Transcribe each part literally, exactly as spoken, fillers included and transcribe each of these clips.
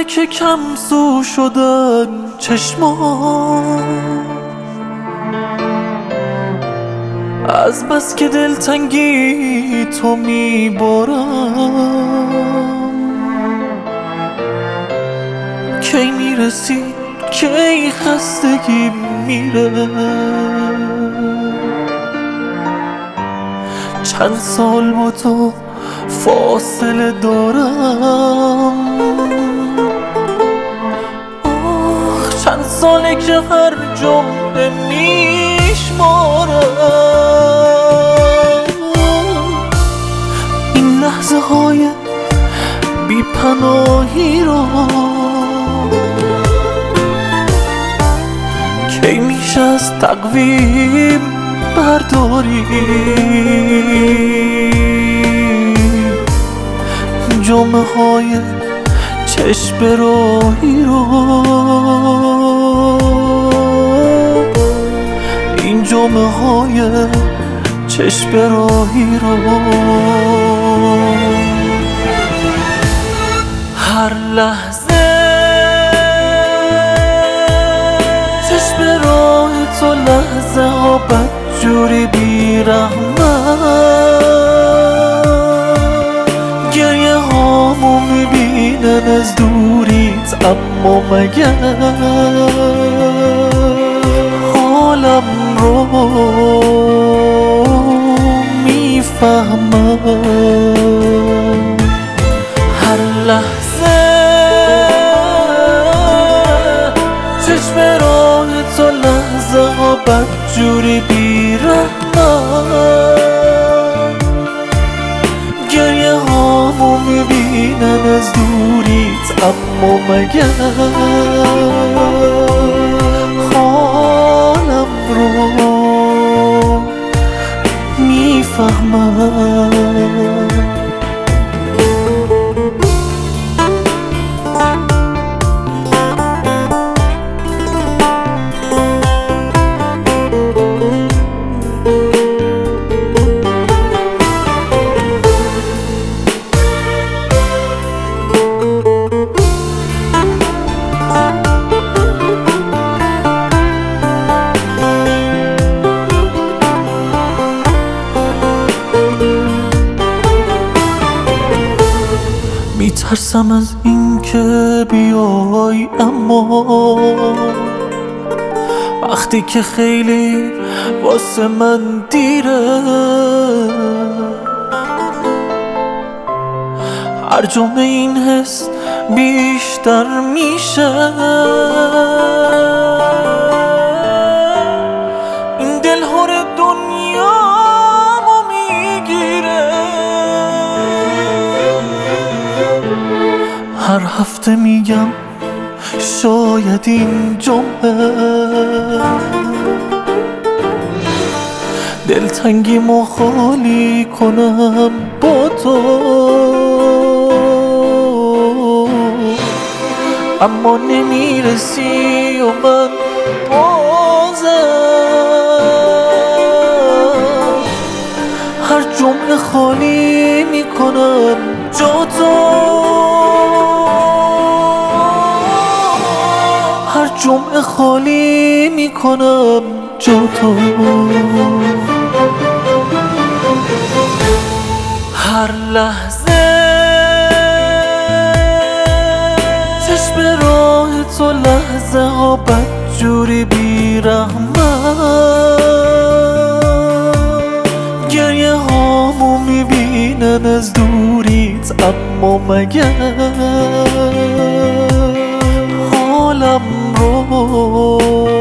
که کم سو شدن چشمان، از بس که دلتنگی تو میبارم. کی میرسی کی خستگی میره، چند سال با تو فاصله دارم. آخ چند ساله که هر جمله میشمارم، این لحظه های بی پناهی رو. کی میشه از تقویم برداری جمعه های چشم راهی رو، این جمعه های چشم راهی رو. هر لحظه چشم راه تو، لحظه ها بدجوری بی‌رحمت، گریه هامو میبینن از دوریت، اما مگر حالم رو میفهمم. هر لحظه چشم راه تو، لحظه ها بدجوری بی‌رحمت، گریه هامو میبینن از دوریت، اما مگر حالم رو میفهمم. میترسم از این که بیای، اما وقتی که خیلی واسه من دیره، هر جمعه این حس بیشتر میشه، این دلهور دنیامو میگیره. هر هفته میگم شاید این جمعه دلتنگیمو خالی کنم با تو، اما نمیرسی و من بازم هر جمعه خالی میکنم جا تو، هر جمعه خالی میکنم جا تو. هر لحظه چشم راه تو، لحظه ها بدجوری بی‌رحمت، گریه هامو میبینن از دوریت، اما مگر حالم رو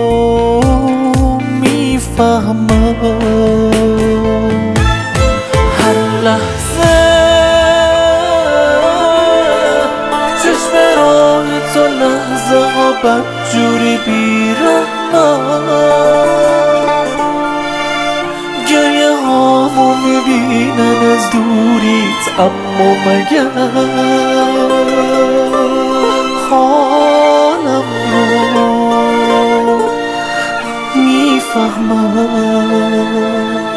میفهمم. هر لحظه چشم راه تو، لحظه ها بدجوری بی‌رحمت، گریه هامو میبینن از دوریت، اما مگر حالم رو میفهمم.